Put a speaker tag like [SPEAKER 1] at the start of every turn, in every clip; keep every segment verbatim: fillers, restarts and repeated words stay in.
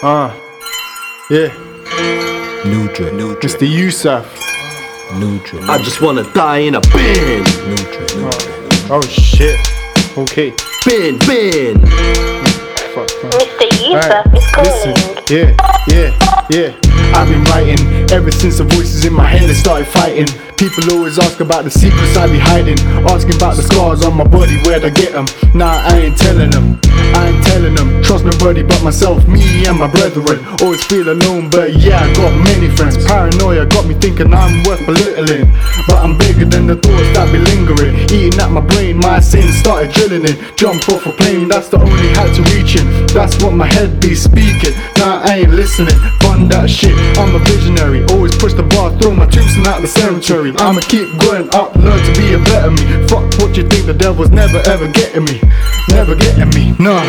[SPEAKER 1] Ah, yeah.
[SPEAKER 2] New drip, new drip.
[SPEAKER 1] Mister Yusuf.
[SPEAKER 2] New drip.
[SPEAKER 3] I just wanna die in a bin.
[SPEAKER 2] New drip, new drip.
[SPEAKER 1] Oh shit. Okay.
[SPEAKER 3] Bin, bin.
[SPEAKER 1] Fuck, man.
[SPEAKER 4] Mister Yusuf
[SPEAKER 1] Alright,
[SPEAKER 4] is calling.
[SPEAKER 1] listen. Yeah, yeah, yeah. I've been writing ever since the voices in my head they started fighting. People always ask about the secrets I be hiding, asking about the scars on my body, where'd I get them? Nah, I ain't telling them, I ain't telling them. Trust nobody but myself, me and my brethren. Always feel alone, but yeah, I got many friends. Paranoia got me thinking I'm worth belittling, but I'm bigger than the thoughts that be lingering. Eating at my brain, my sins started drilling in. Jump off a plane, that's the only height to reaching. That's what my head be speaking. Nah, I ain't listening, fun that shit. I'm a visionary, always push the bar, throw my tombstone out the cemetery. I'ma keep going up, learn to be a better me. Fuck what you think, the devil's never ever getting me. Never getting me, nah.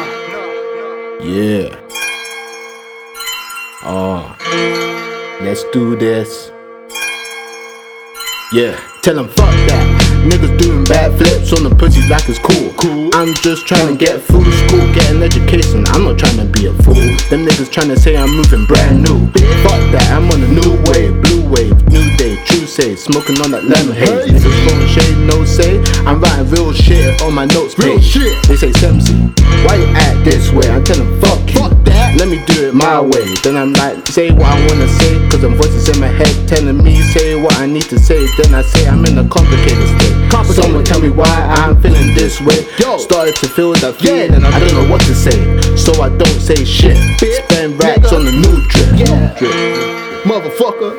[SPEAKER 2] Yeah. Oh, let's do this. Yeah, tell 'em fuck that. Niggas doing bad flips on the pussy like it's cool. Cool. I'm just trying to get through school, get an education. I'm not trying to be a fool. Them niggas trying to say I'm moving brand new. Fuck that, I'm on a new wave, blue wave, new day, true say, smoking on that lemon haze. Niggas throwing shade, no say. I'm writing real shit on my notes page. They say Semsy, why you act this way? I tell them fuck you. Fuck that. Let me do it my way. Then I'm like, say what I wanna say, cause them voices in my head telling me say what I need to say. Then I say I'm in a complicated state. Someone tell me why I'm feeling this way. Yo. Started to feel that feeling and I don't know what to say, so I don't say shit. Spend racks on the new drip. Yeah. Drip. Motherfucker.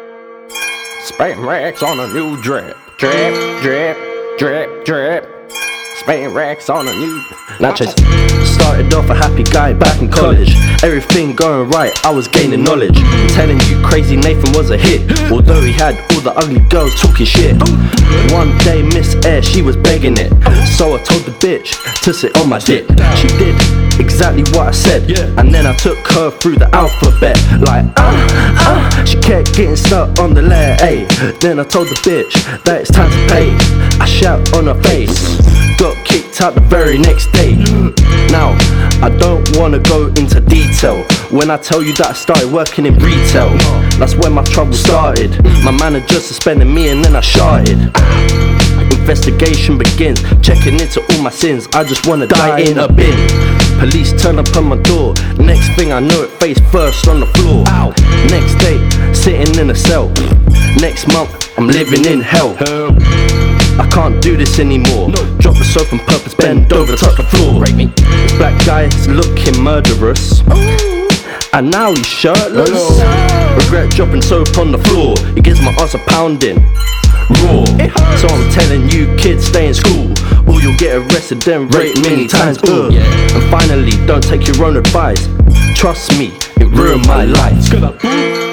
[SPEAKER 5] Spend racks on a new drip. Drip, drip, drip, drip. Spend racks on a new.
[SPEAKER 3] Natchez. Started off a happy guy back in college. Everything going right, I was gaining knowledge. I'm telling you, Crazy Nathan was a hit, although he had all the ugly girls talking shit. One day Miss Air, she was begging it, so I told the bitch to sit on my dick. She did exactly what I said, and then I took her through the alphabet. Like uh, uh, she kept getting stuck on the letter A. Then I told the bitch that it's time to pay. I shout on her face, got kicked out the very next day. Now, I don't wanna go into detail when I tell you that I started working in retail. That's when my trouble started. My manager suspended me and then I shouted. Investigation begins, checking into all my sins. I just wanna die in a bin. Police turn up on my door. Next thing I know, it face first on the floor. Next day, sitting in a cell. Next month, I'm living in hell. I can't do this anymore. Drop the soap on purpose, bend over, touch the floor. This black guy's looking murderous, and now he's shirtless. Regret dropping soap on the floor. He gives my ass a pounding raw. So I'm telling you kids, stay in school, or you'll get arrested then raped many times. uh. And finally, don't take your own advice. Trust me, it ruined my life.